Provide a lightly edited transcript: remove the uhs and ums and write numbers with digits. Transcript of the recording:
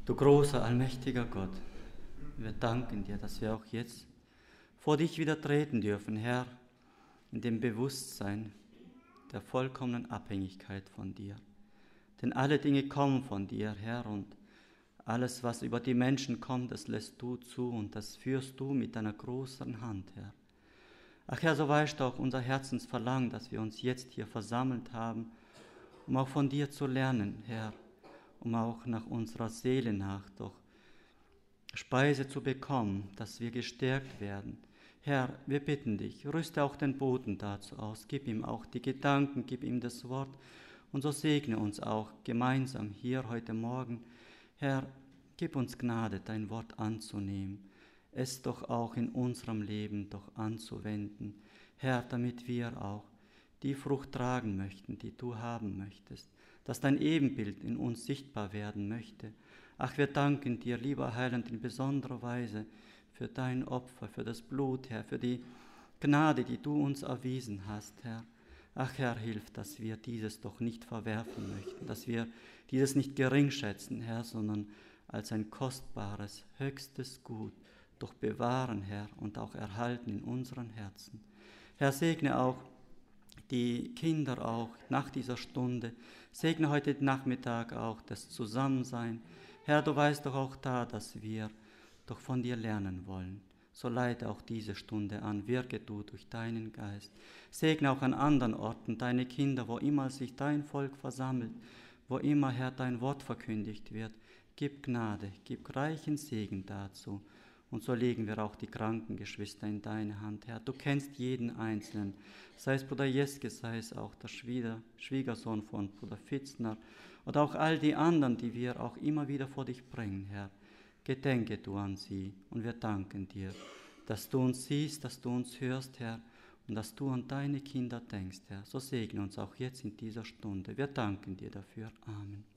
Du großer, allmächtiger Gott, wir danken dir, dass wir auch jetzt vor dich wieder treten dürfen, Herr, in dem Bewusstsein der vollkommenen Abhängigkeit von dir. Denn alle Dinge kommen von dir, Herr, und alles, was über die Menschen kommt, das lässt du zu und das führst du mit deiner großen Hand, Herr. Ach Herr, so weißt du auch unser Herzensverlangen, dass wir uns jetzt hier versammelt haben, um auch von dir zu lernen, Herr, um auch nach unserer Seele nach doch Speise zu bekommen, dass wir gestärkt werden. Herr, wir bitten dich, rüste auch den Boten dazu aus, gib ihm auch die Gedanken, gib ihm das Wort und so segne uns auch gemeinsam hier heute Morgen. Herr, gib uns Gnade, dein Wort anzunehmen, es doch auch in unserem Leben doch anzuwenden. Herr, damit wir auch die Frucht tragen möchten, die du haben möchtest, dass dein Ebenbild in uns sichtbar werden möchte. Ach, wir danken dir, lieber Heiland, in besonderer Weise für dein Opfer, für das Blut, Herr, für die Gnade, die du uns erwiesen hast, Herr. Ach, Herr, hilf, dass wir dieses doch nicht verwerfen möchten, dass wir dieses nicht geringschätzen, Herr, sondern als ein kostbares, höchstes Gut doch bewahren, Herr, und auch erhalten in unseren Herzen. Herr, segne auch die Kinder auch nach dieser Stunde. Segne heute Nachmittag auch das Zusammensein. Herr, du weißt doch auch da, dass wir doch von dir lernen wollen. So leite auch diese Stunde an, wirke du durch deinen Geist. Segne auch an anderen Orten deine Kinder, wo immer sich dein Volk versammelt, wo immer, Herr, dein Wort verkündigt wird. Gib Gnade, gib reichen Segen dazu. Und so legen wir auch die kranken Geschwister in deine Hand, Herr. Du kennst jeden Einzelnen, sei es Bruder Jeske, sei es auch der Schwiegersohn von Bruder Fitzner oder auch all die anderen, die wir auch immer wieder vor dich bringen, Herr. Gedenke du an sie und wir danken dir, dass du uns siehst, dass du uns hörst, Herr, und dass du an deine Kinder denkst, Herr. So segne uns auch jetzt in dieser Stunde. Wir danken dir dafür. Amen.